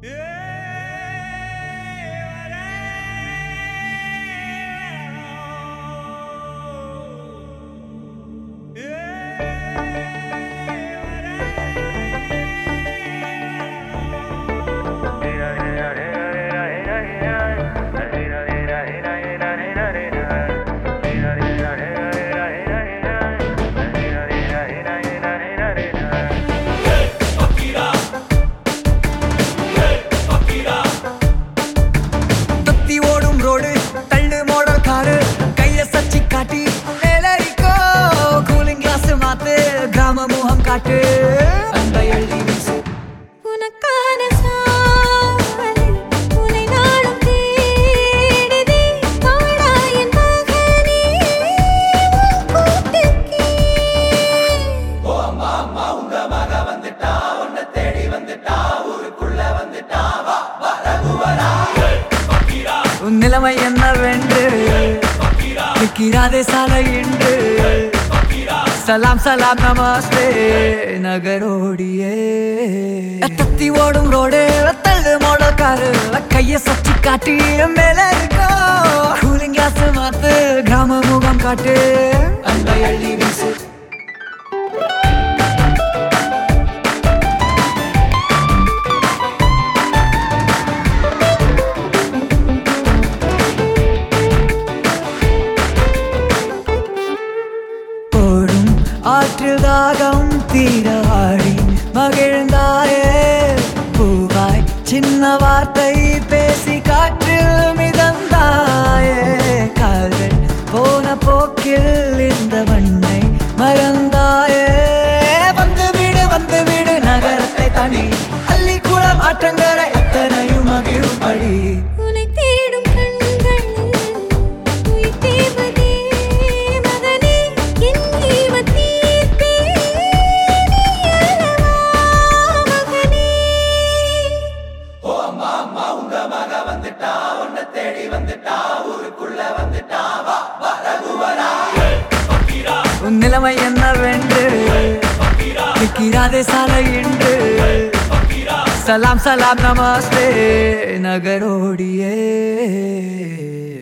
காட்டு அன்பை அள்ளி வீசு உனக்கான சாலை உன்னை நாளும் தேடுதே வாடா என் மகனே கூட்டுக்கே ஓ அம்மா அம்மா உங்க மக வந்துட்டா உன்னை தேடி வந்துட்டா ஊருக்குள்ள வந்துட்டா வா ரகுவரா உன் நிலைமை என்னவென்று நிற்கிறாதே சாலை என்று சலாம் சலாம் நமஸ்தே நகரோடியே தத்தி ஓடும் ரோடு தள்ளு மாடல் காரு கைய சச்சி காட்டி மேல இருக்கோ கூலிங் கிளாஸ் மாத்து கிராம முகம் காட்டு அன்பை அள்ளி வீசு ஆற்று தாகம் தீராடி மகிழ்ந்தாயே பூவாய் சின்ன வார்த்தை பேசி காற்றில் மிதந்தாயே கால்கள் போன போக்கில் இந்த மண்ணை மறந்தாயே வந்து விடு நகரத்தை தனி அள்ளி கூட மாற்றங்களை அத்தனையும் மகிழும்படி உன்னை தேடும் கண்கள் உயிர் தேவதே மகனே என் ஈவத்தே உன் நிலைமை என்னவென்று நிற்கிறாதே சாலை என்று சலாம் சலாம் நமஸ்தே நகரோடியே